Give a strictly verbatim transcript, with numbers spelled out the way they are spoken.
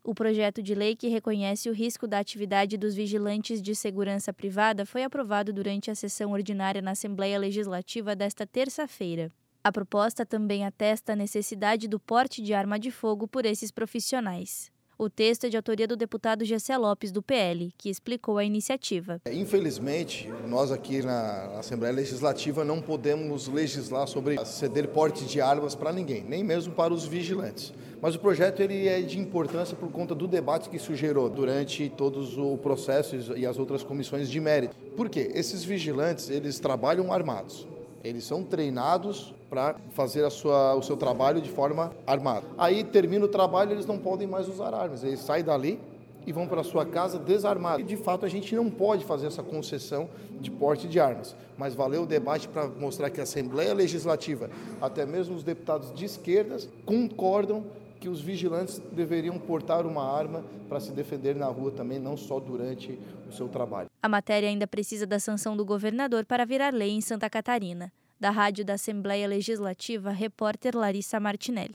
O projeto de lei que reconhece o risco da atividade dos vigilantes de segurança privada foi aprovado durante a sessão ordinária na Assembleia Legislativa desta terça-feira. A proposta também atesta a necessidade do porte de arma de fogo por esses profissionais. O texto é de autoria do deputado Gessé Lopes, do P L, que explicou a iniciativa. Infelizmente, nós aqui na Assembleia Legislativa não podemos legislar sobre ceder porte de armas para ninguém, nem mesmo para os vigilantes. Mas o projeto ele é de importância por conta do debate que isso gerou durante todos o processo e as outras comissões de mérito. Por quê? Esses vigilantes, eles trabalham armados. Eles são treinados para fazer a sua, o seu trabalho de forma armada. Aí termina o trabalho, eles não podem mais usar armas. Eles saem dali e vão para a sua casa desarmados. E de fato a gente não pode fazer essa concessão de porte de armas. Mas valeu o debate para mostrar que a Assembleia Legislativa, até mesmo os deputados de esquerdas, concordam que os vigilantes deveriam portar uma arma para se defender na rua também, não só durante o seu trabalho. A matéria ainda precisa da sanção do governador para virar lei em Santa Catarina. Da Rádio da Assembleia Legislativa, repórter Larissa Martinelli.